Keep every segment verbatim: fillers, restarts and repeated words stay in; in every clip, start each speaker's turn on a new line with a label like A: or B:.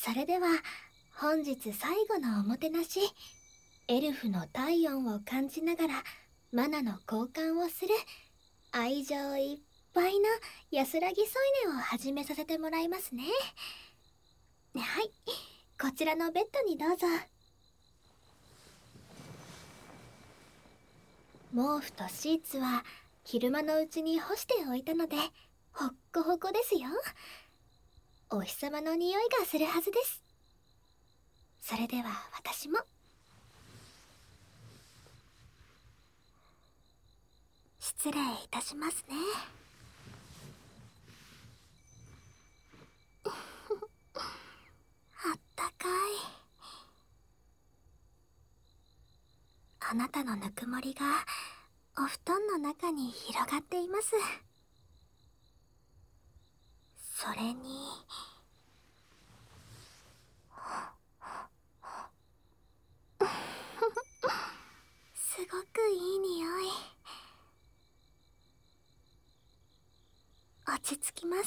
A: それでは本日最後のおもてなし、エルフの体温を感じながらマナの交換をする愛情いっぱいの安らぎ添い寝を始めさせてもらいますね。はい、こちらのベッドにどうぞ。毛布とシーツは昼間のうちに干しておいたのでほっこほこですよ。お日様の匂いがするはずです。それでは私も失礼いたしますね。あったかい。あなたのぬくもりがお布団の中に広がっています。それにすごくいい匂い。落ち着きます。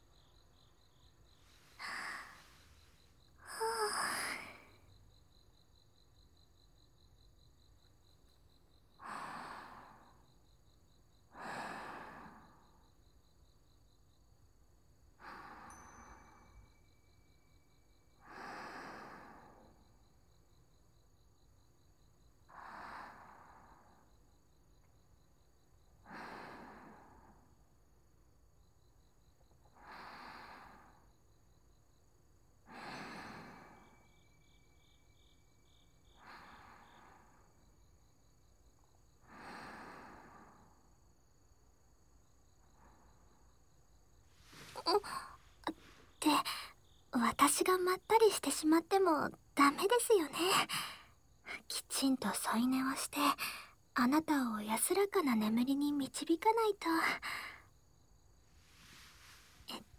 A: って私がまったりしてしまってもダメですよね。きちんと添い寝をしてあなたを安らかな眠りに導かないと。えっ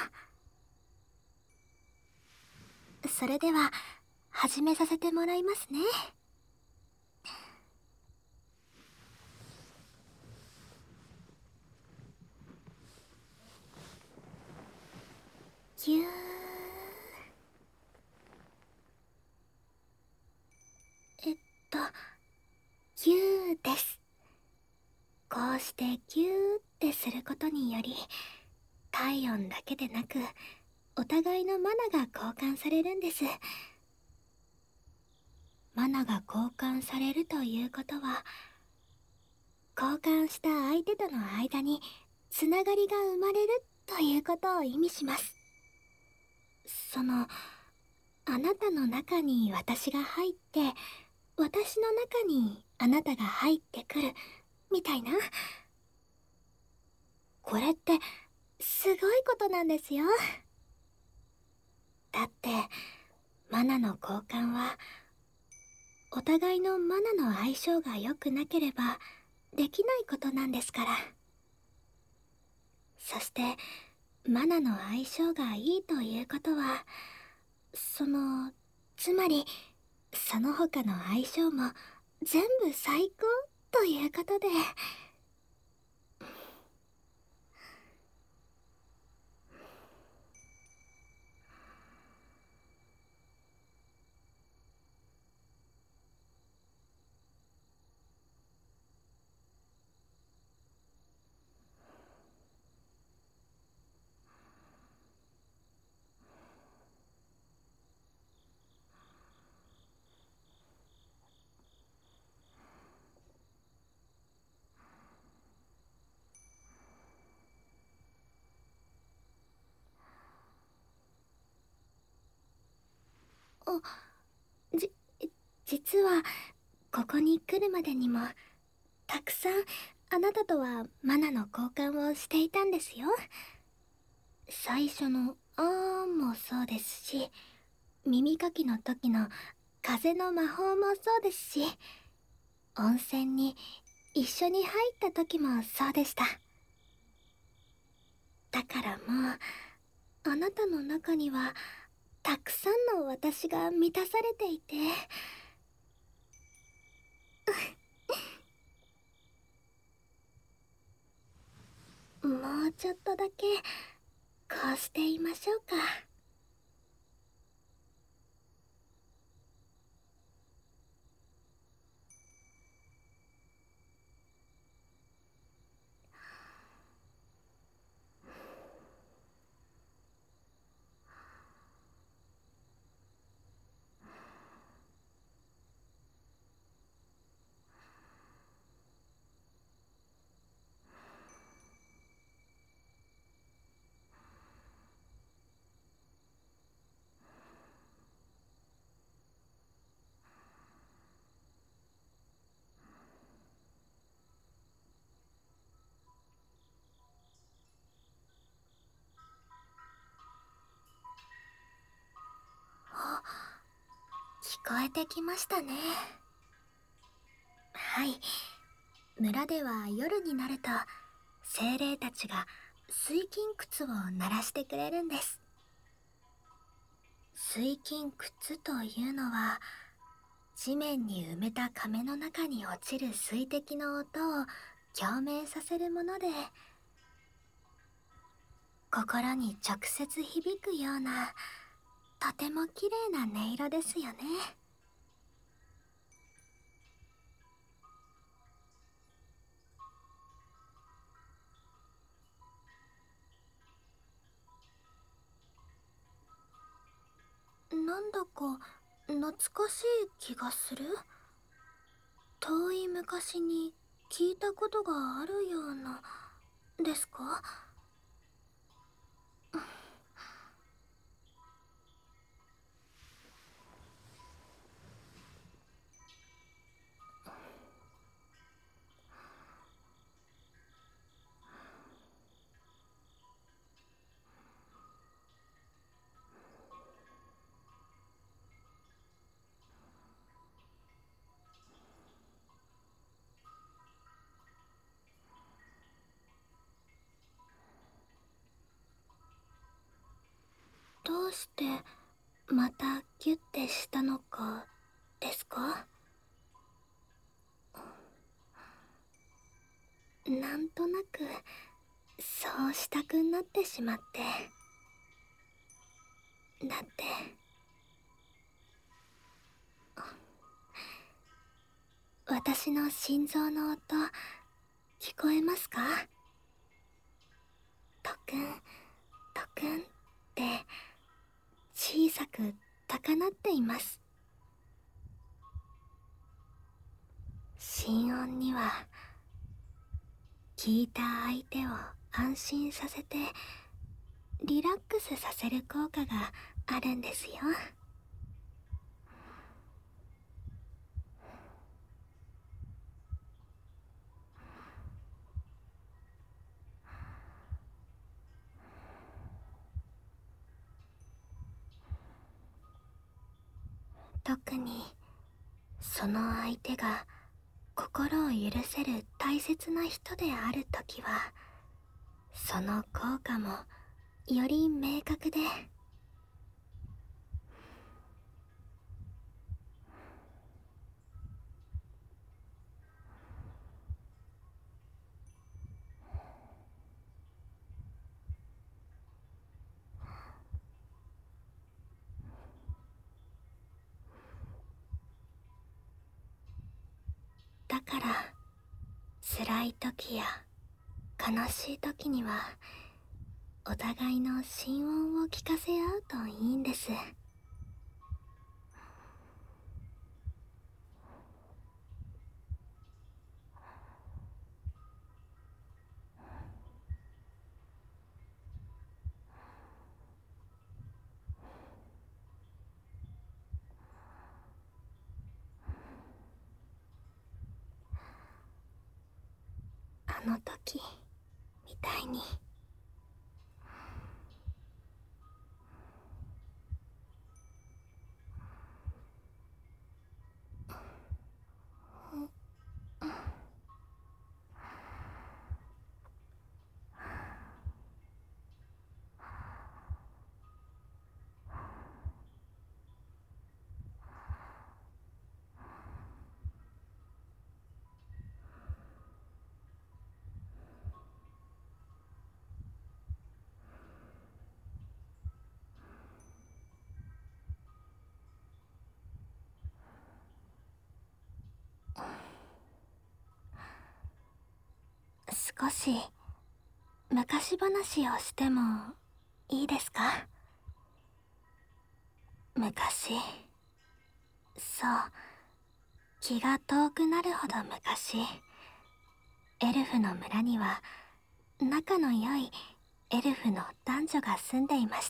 A: とそれでは始めさせてもらいますね。ぎゅー。えっとぎゅーです。こうしてぎゅーってすることにより体温だけでなくお互いのマナが交換されるんです。マナが交換されるということは交換した相手との間につながりが生まれるということを意味します。そのあなたの中に私が入って私の中にあなたが入ってくるみたいな。これってすごいことなんですよ。だってマナの交換はお互いのマナの相性が良くなければできないことなんですから。そしてマナの相性がいいということはそのつまりその他の相性も全部最高ということで。あ、じ、実はここに来るまでにもたくさんあなたとはマナの交換をしていたんですよ。最初の「あーん」もそうですし耳かきの時の風の魔法もそうですし温泉に一緒に入った時もそうでした。だからもうあなたの中にはたくさんの私が満たされていてもうちょっとだけこうしていましょうか。 えてきましたね。はい。村では夜になると精霊たちが水金窟を鳴らしてくれるんです。水金窟というのは地面に埋めた亀の中に落ちる水滴の音を共鳴させるもので、心に直接響くようなとても綺麗な音色ですよね。なんだか懐かしい気がする。遠い昔に聞いたことがあるようなですか？どうしてまたギュッてしたのかですか？なんとなくそうしたくなってしまって。だって私の心臓の音聞こえますか？トクントクンって小さく高鳴っています。心音には聞いた相手を安心させてリラックスさせる効果があるんですよ。特にその相手が心を許せる大切な人であるときはその効果もより明確で。だから辛い時や悲しい時にはお互いの心音を聞かせ合うといいんです。あの時みたいに。少し昔話をしてもいいですか？昔、そう気が遠くなるほど昔、エルフの村には仲の良いエルフの男女が住んでいました。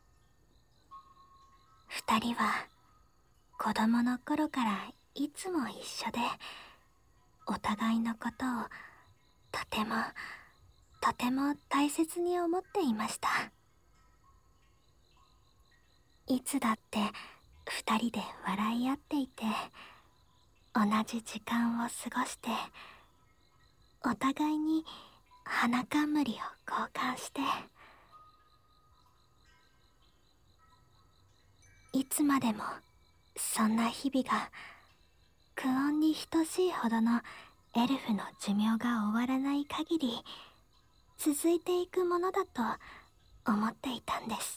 A: 二人は子供の頃からいつも一緒でお互いのことをとてもとても大切に思っていました。いつだって二人で笑い合っていて、同じ時間を過ごして、お互いに花冠を交換して、いつまでもそんな日々が苦音に等しいほどのエルフの寿命が終わらない限り続いていくものだと思っていたんです。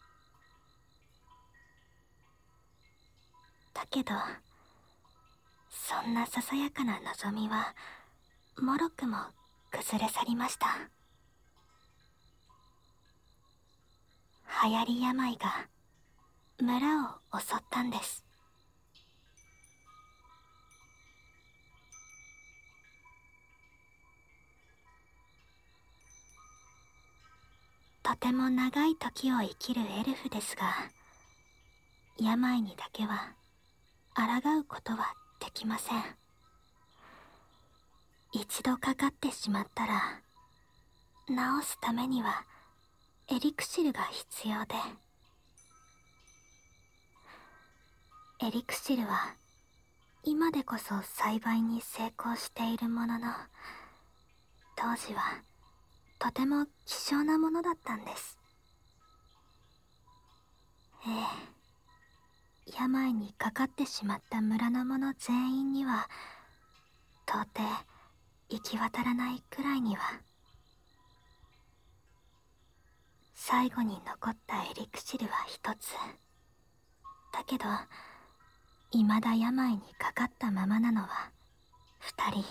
A: だけどそんなささやかな望みはもろくも崩れ去りました。流行り病が村を襲ったんです。とても長い時を生きるエルフですが、病にだけは抗うことはできません。一度かかってしまったら治すためにはエリクシルが必要で、エリクシルは今でこそ栽培に成功しているものの、当時はとても希少なものだったんです。ええ、病にかかってしまった村の者全員には到底行き渡らないくらいには。最後に残ったエリクシルは一つだけど、未だ病にかかったままなのは二人。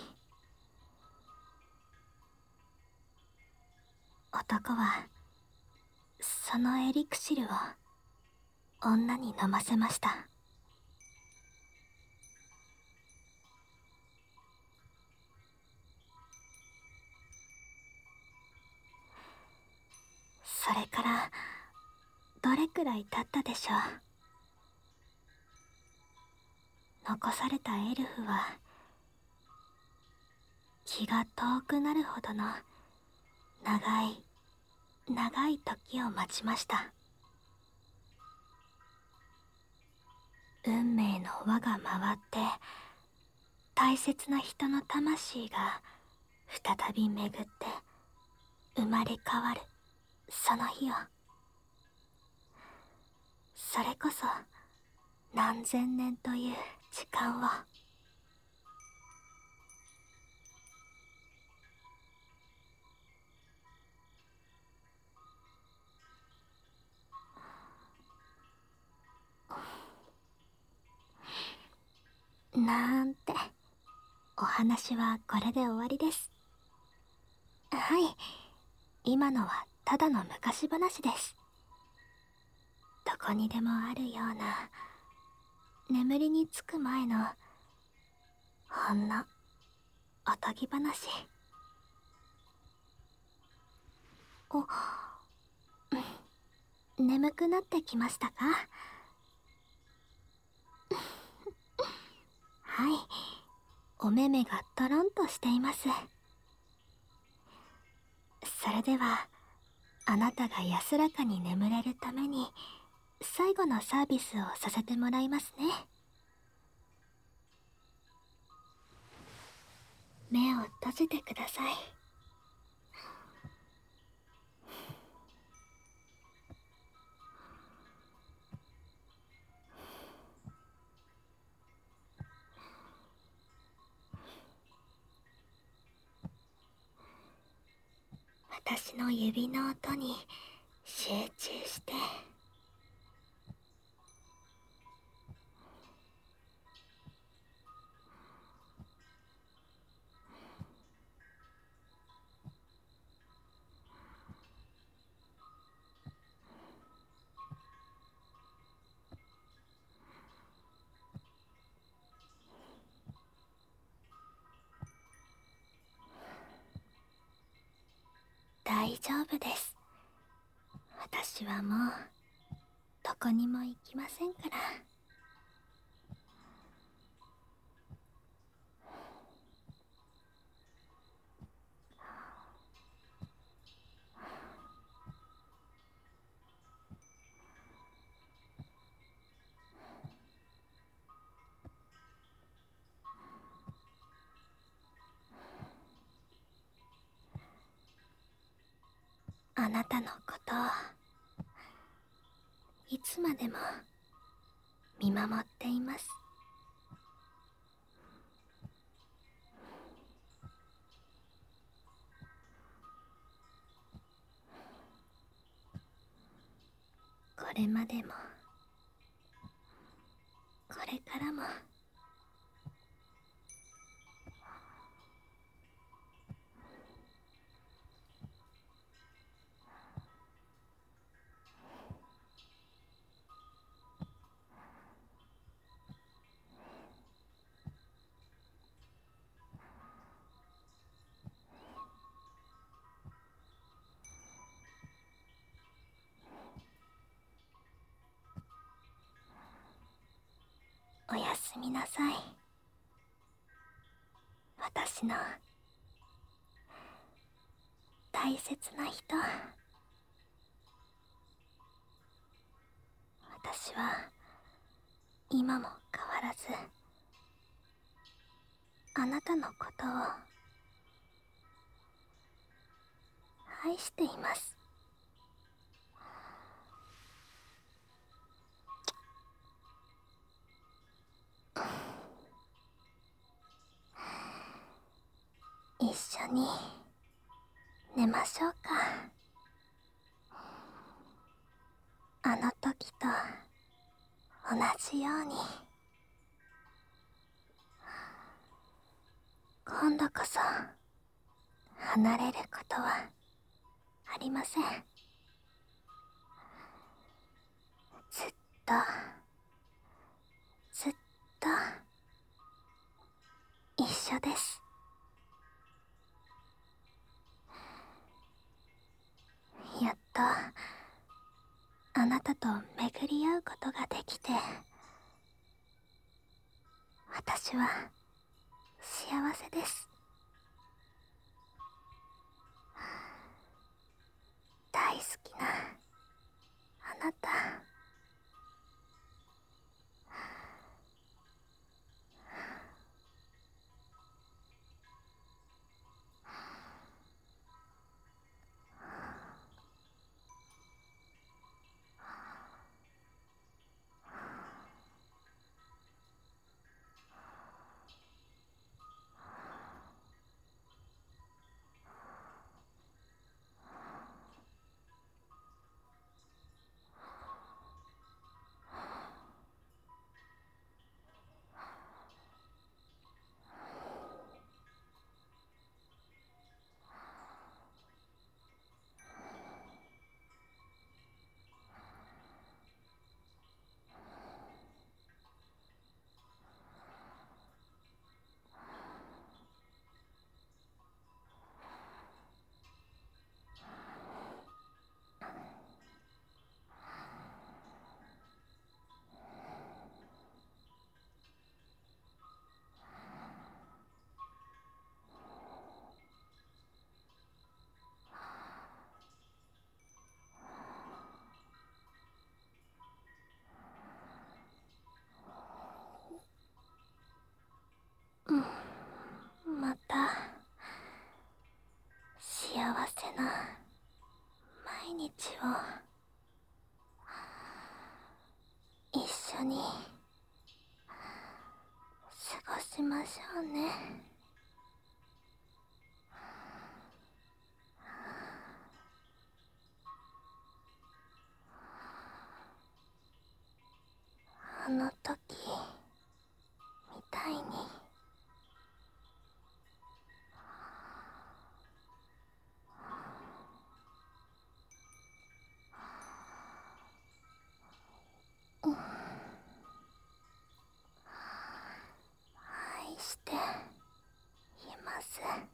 A: 男はそのエリクシルを女に飲ませました。それからどれくらい経ったでしょう。残されたエルフは気が遠くなるほどの長い長い時を待ちました。運命の輪が回って大切な人の魂が再び巡って生まれ変わるその日を。それこそ何千年という時間を。なんて、お話はこれで終わりです。はい、今のはただの昔話です。どこにでもあるような眠りにつく前のほんのおとぎ話。お、眠くなってきましたか？はい、お目目がトロンとしています。それではあなたが安らかに眠れるために最後のサービスをさせてもらいますね。目を閉じてください。私の指の音に集中して。大丈夫です。私はもうどこにも行きませんから。 あなたのことをいつまでも見守っています。これまでもこれからも。おやすみなさい、私の大切な人。私は今も変わらずあなたのことを愛しています。一緒に寝ましょうか。あの時と同じように。今度こそ離れることはありません。ずっとずっと一緒です。やっとあなたと巡り合うことができて、私は幸せです。大好きなあなた。また幸せな毎日を一緒に過ごしましょうね。あの時みたいに。愛しています。